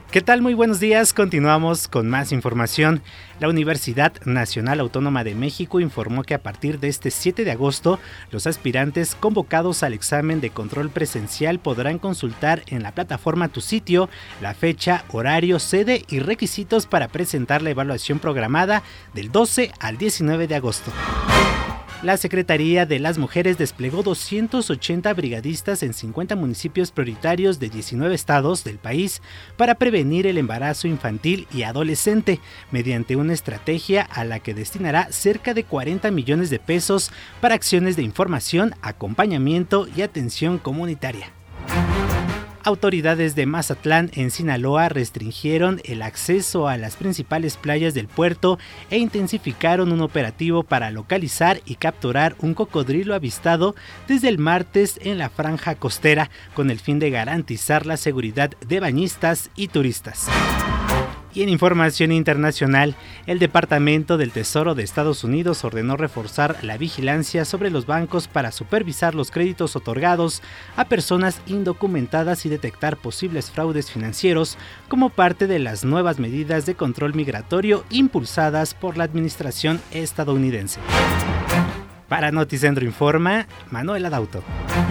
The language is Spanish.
¿Qué tal? Muy buenos días, continuamos con más información. La Universidad Nacional Autónoma de México informó que a partir de este 7 de agosto, los aspirantes convocados al examen de control presencial podrán consultar en la plataforma Tu Sitio la fecha, horario, sede y requisitos para presentar la evaluación programada del 12 al 19 de agosto. La Secretaría de las Mujeres desplegó 280 brigadistas en 50 municipios prioritarios de 19 estados del país para prevenir el embarazo infantil y adolescente, mediante una estrategia a la que destinará cerca de 40 millones de pesos para acciones de información, acompañamiento y atención comunitaria. Autoridades de Mazatlán, en Sinaloa, restringieron el acceso a las principales playas del puerto e intensificaron un operativo para localizar y capturar un cocodrilo avistado desde el martes en la franja costera, con el fin de garantizar la seguridad de bañistas y turistas. Y en información internacional, el Departamento del Tesoro de Estados Unidos ordenó reforzar la vigilancia sobre los bancos para supervisar los créditos otorgados a personas indocumentadas y detectar posibles fraudes financieros como parte de las nuevas medidas de control migratorio impulsadas por la administración estadounidense. Para Noticentro Informa, Manuel Adauto.